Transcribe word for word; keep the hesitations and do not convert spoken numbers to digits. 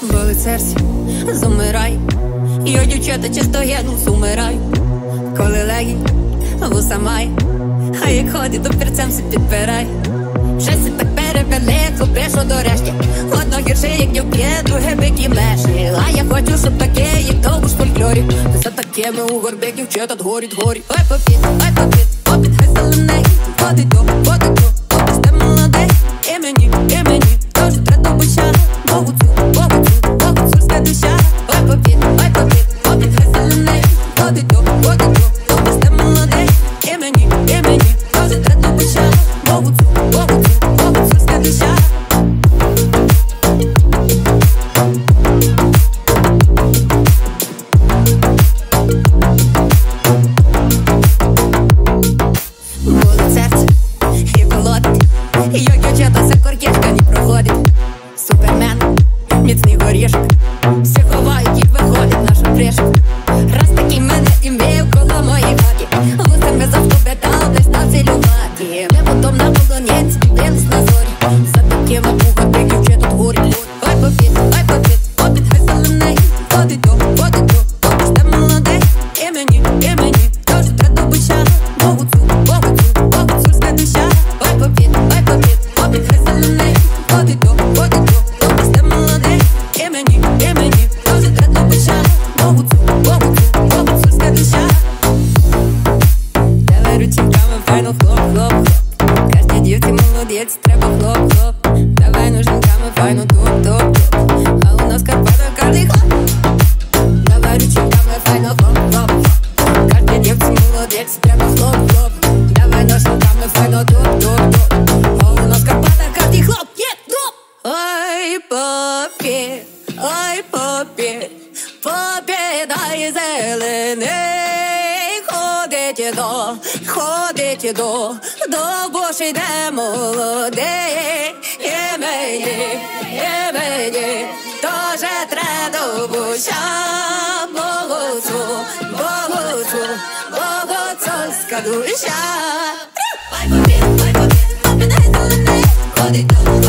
Болить серце, замирай. Я дівчата часто єду, сумирай. Коли легі, вуса має, а як ходить, то перцем се підпирай. Вже се так перевелико, прийшло до решті. Одно гірше, як дівки, друге бики млеші. А я хочу, щоб таке, як довго ж в фольклорі. За такими у горбі дівчата дгорі, дгорі. Ой, попід, ой, попід, попід, хай зелений. Ходить до, ходить до, попід, сте молодий. І мені, і мені, тож треба буча. Богу цю, богу цю, богу цю ска душа. Ой, попід, ой, попід, попід, хай зелений. Ходить до, ходить до, попід, сте молодий. І мені, і мені, тож треба буча. Богу цю, богу цю, богу цю ска душа. Болить серце, і колотить. Як дівчата за коркішка не проходить. Супермен, міцний горішок. Всі ховають і виходить наша пришка. Раз такий мене ім'яв коло моїй хаті. Вусами завтопитав, десь на цілюваті. Ми потом на полонець дивились на зорі. За такими пугати дівчата дгорі. Ой, попід, ой, попід, попід, хай зелений. Ходить до, ходить до, попід, сте молодий. І мені, і мені, тож треба буча. Богу цю, богу цю, богу цю ска душа. Ой, попід, ой, попід, попід, хай зелений. Ходить до, ходить до, попід, сте молодий. І мені, і мені, тож треба буча. Богу цю, богу цю, богу цю ска душа. Давай рученьками файно хлоп, хлоп, хлоп. Кожній дівці молодець, треба хлоп, хлоп. Давай ноженьками файно топ, топ, топ. А у нас Карпата кожний хлоп. Давай рученьками файно хлоп, хлоп, хлоп. Кожній дівці молодець, треба хлоп, хлоп. Давай ноженьками файно топ, топ, топ. А у нас Карпата кожний хлоп, є, топ. Ой, попі, ой, попі, попі, дай зелений. Ходить до, ходить до, до боші йде молодий. І мені, і мені, тоже треба буча. Богу цю, Богу цю, Богу цю ска душа. Ой, попід, ой, попід, попід, хай зелений. Ходить до,